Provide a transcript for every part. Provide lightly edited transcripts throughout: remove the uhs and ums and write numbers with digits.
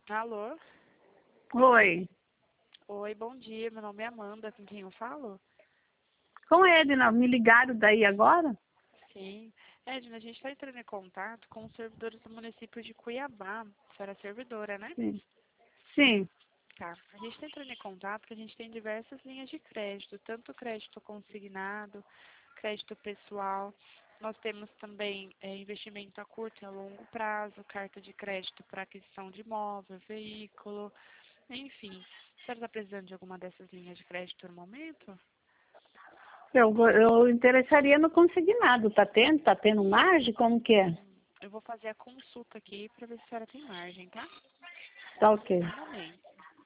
Alô? Oi, Oi, bom dia. Meu nome é Amanda. Com quem eu falo? com Edna, me ligaram daí agora? Sim. Edna, a gente está entrando em contato com os servidores do município de Cuiabá. A senhora é servidora, né? Sim. Sim. Tá. A gente está entrando em contato porque a gente tem diversas linhas de crédito, tanto crédito consignado, crédito pessoal. Nós temos também investimento a curto e a longo prazo, carta de crédito para aquisição de imóvel, veículo, enfim. A senhora está precisando de alguma dessas linhas de crédito no momento? Eu interessaria no consignado. Tá tendo? Tá tendo margem? Como que é? Eu vou fazer a consulta aqui para ver se a senhora tem margem, tá? Tá ok. Um momento.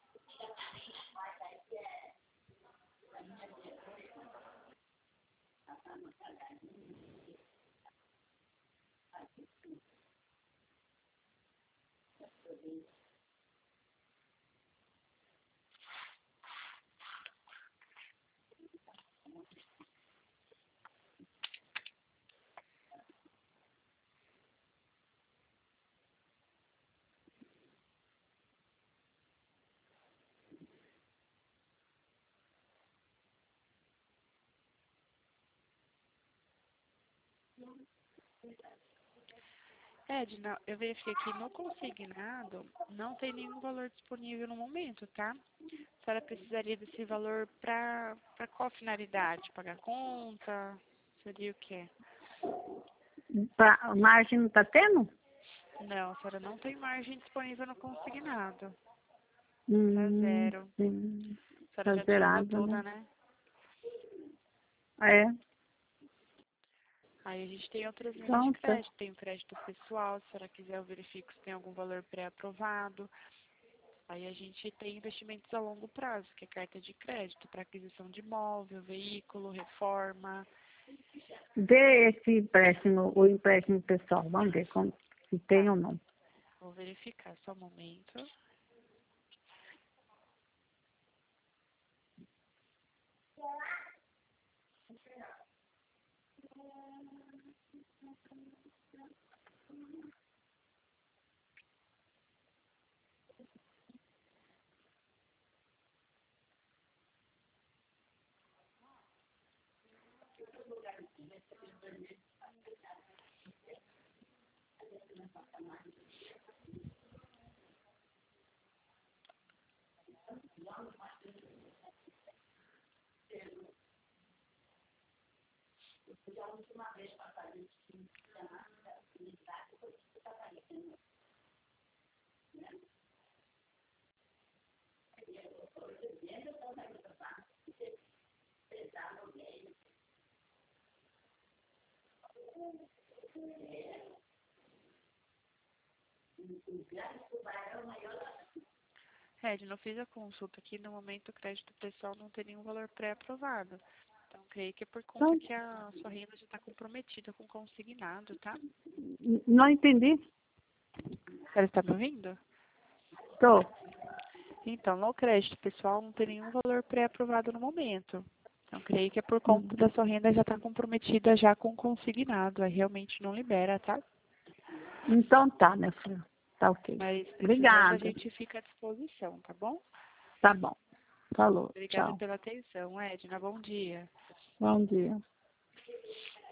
Edna, eu verifiquei aqui no consignado, não tem nenhum valor disponível no momento, tá? A senhora precisaria desse valor para qual finalidade? Pagar conta? Seria o quê? Margem não tá tendo? Não, a senhora não tem margem disponível no consignado. Tá zero. Sim. A senhora Tá já utilizou zerado, toda, né? né? É. Aí a gente tem outras linhas de Então, tá. crédito. Tem o crédito pessoal, se a senhora quiser eu verifico se tem algum valor pré-aprovado. Aí a gente tem investimentos a longo prazo, que é carta de crédito para aquisição de imóvel, veículo, reforma. Dê esse empréstimo, o empréstimo pessoal. Vamos ver se tem Tá, ou não. vou verificar só um momento. Edna, eu fiz a consulta aqui, no momento o crédito pessoal não tem nenhum valor pré-aprovado. Então, creio que é por conta Então, que a sua renda já está comprometida com consignado, tá? não entendi. A senhora está me ouvindo? Tô. Então, no crédito pessoal não tem nenhum valor pré-aprovado no momento. Então, creio que é por conta da sua renda já está comprometida já com consignado. Aí realmente não libera, tá? Então tá, minha filha. Tá ok. Mas precisando a Obrigada. gente fica à disposição, tá bom? Tá bom. Falou. Obrigada Tchau. pela atenção, Edna. Bom dia. Bom dia.